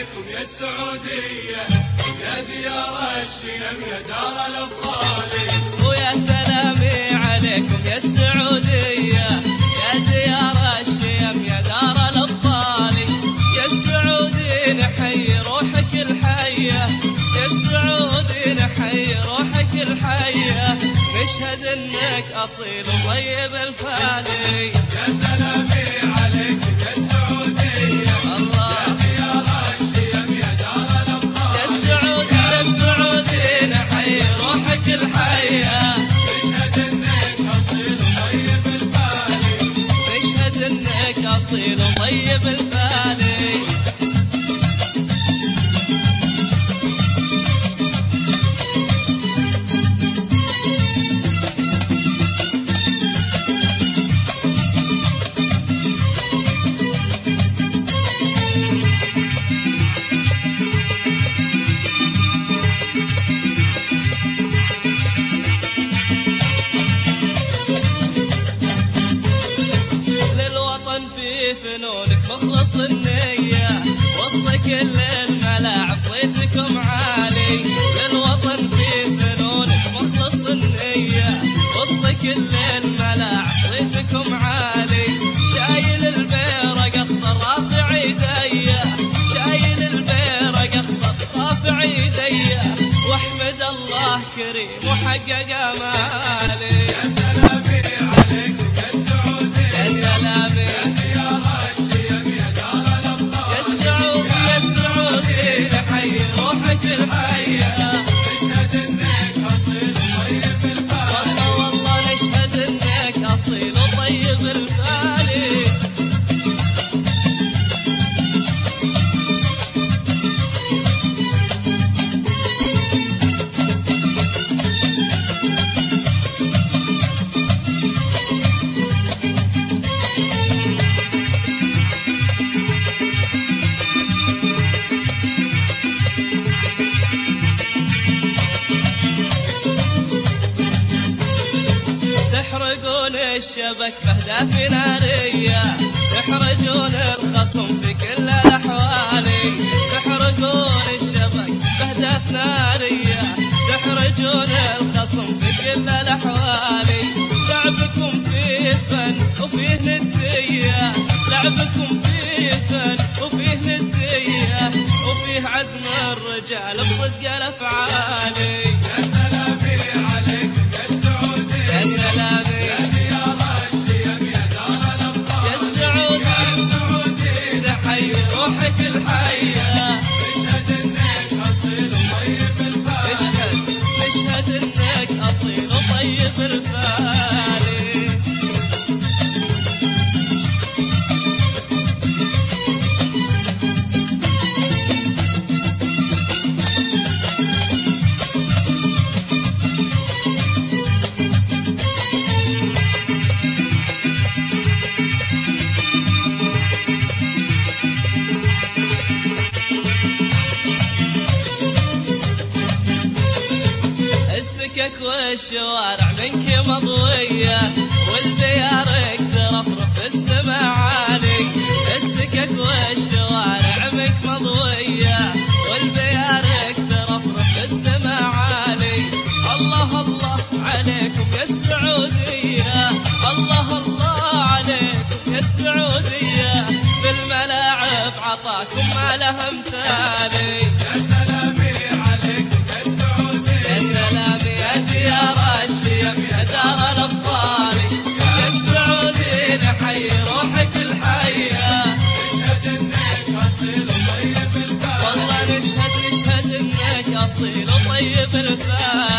عليكم يا السعودية، يا ديار الشيم يا دار الأبطال. ويا سلامي عليكم يا السعودية، يا ديار الشيم يا دار الأبطال. يا السعودي نحيي روحك الحية، يا السعودي نحيي روحك الحية، نشهد انك اصيل وطيب الفالي. يا سلامي عليكم يا السعودية، الله يا ديار الشيم يا دار الأبطال. يا السعودي يا السعودي نحيي روحك الحية، نشهد انك اصيل وطيب الفالي، نشهد انك اصيل وطيب الفالي. فنونك مخلص النية، وسط كل الملاعب صيتكم عالي. للوطن في فنونك مخلص النية، وسط كل الملاعب صيتكم عالي. شايل البيرق اخضر رافع ايديا، شايل البيرق اخضر رافع ايديا، واحمد الله كريم وحقق امالي. يا سلامي عليكم يا السعودية، يا سلامي يا ديار الشيم يا دار الأبطال. يا السعودي يا السعودي نحيي روحك الحية، نشهد انك اصيل وطيب الفالي، والله والله نشهد انك اصيل وطيب الفالي. تحرقون الشبك بأهداف نارية، تحرجون الخصم في كل الأحوال. تحرقون الشبك بأهداف نارية، تحرجون الخصم في كل الأحوال. لعبكم فيه فن وفيه ندية، لعبكم فيه فن وفيه ندية، وفيه عزم الرجال بصدق الأفعال. يا سلامي عليكم يا السعودية، يا سلامي يا ديار الشيم يا دار الأبطال. يا السعودي يا السعودي نحيي روحك الحية، نشهد انك اصيل وطيب الفالي، نشهد انك اصيل وطيب الفالي. السكك والشوارع منك مضوية، والبيارك ترفرف في السما عالي. السكك والشوارع منك مضوية، والبيارك ترفرف في السما عالي. الله الله عليكم يا السعودية، الله الله عليكم يا السعودية، بالملاعب عطاكم ما له مثالي. يا سلامي عليكم يا السعودية، يا سلامي يا ديار الشيم يا دار الأبطال. يا السعودي نحيي روحك الحية، نشهد انك اصيل وطيب الفالي، والله نشهد انك اصيل وطيب الفالي.